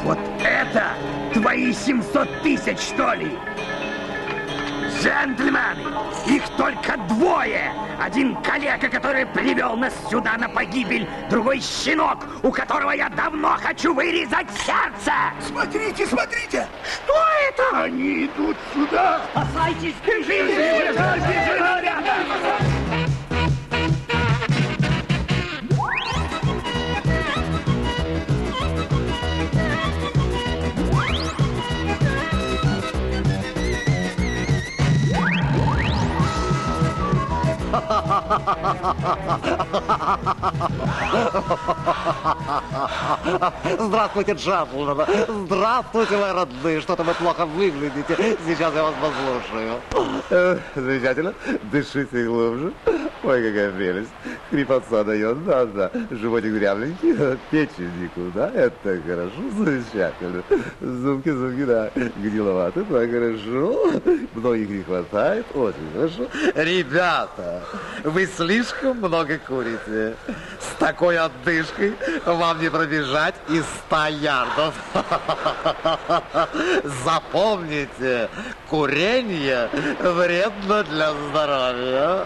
Вот это твои 700 тысяч, что ли? Джентльмены, их только двое. Один калека, который привел нас сюда на погибель, другой щенок, у которого я давно хочу вырезать сердце. Смотрите, смотрите! Что это? Они идут сюда! Спасайтесь, бежите, ребята! Здравствуйте, джентльмены. Здравствуйте, мои родные. Что-то вы плохо выглядите. Сейчас я вас послушаю. Замечательно. Дышите глубже. Ой, какая прелесть. Хрипотца дает, да. Животик дрябленький. Печень никуда. Это хорошо. Замечательно. Зубки, да. Гниловаты, да, хорошо. Многих не хватает. Очень хорошо. Ребята, вы слишком много курите. С такой отдышкой вам не пробежать и 100 ярдов. Запомните, курение вредно для здоровья.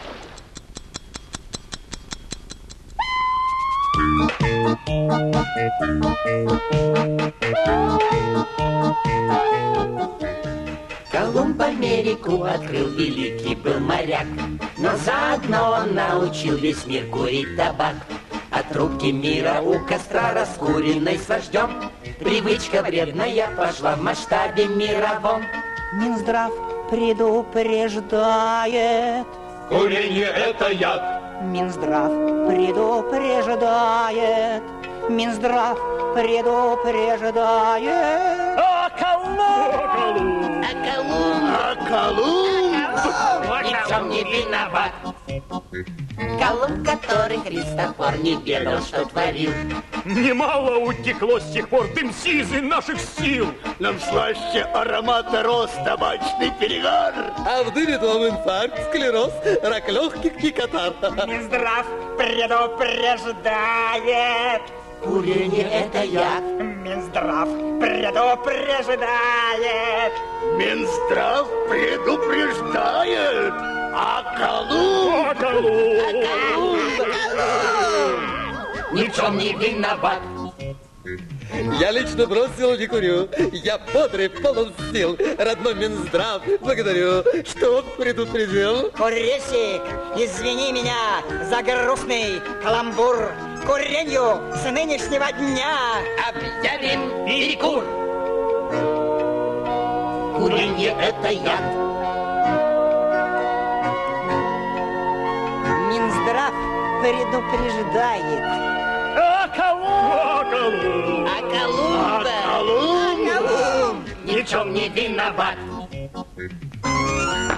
Колумб Америку открыл, великий был моряк, но заодно он научил весь мир курить табак. От трубки мира у костра раскуренной с вождем привычка вредная пошла в масштабе мировом. Минздрав предупреждает. Курение – это яд. Минздрав предупреждает. Минздрав предупреждает. А Колумб ни в чем не виноват. Колумб, который Христофор не ведал, что творил. Немало утекло с тех пор дым сизый наших сил. Нам слаще аромата роз, табачный перегар. А в дыме том инфаркт, склероз, рак легких и катар. Минздрав предупреждает. Курение – это яд. Минздрав предупреждает. Минздрав предупреждает. А Колумб ни в чем не виноват. Я лично бросил, не курю. Я бодрый, полон сил. Родной Минздрав, благодарю, что он предупредил. Курильщик, извини меня за грустный каламбур. Куренью с нынешнего дня Объявим перекур. Курение – это яд. Минздрав предупреждает. А Колумб ни в чем не виноват.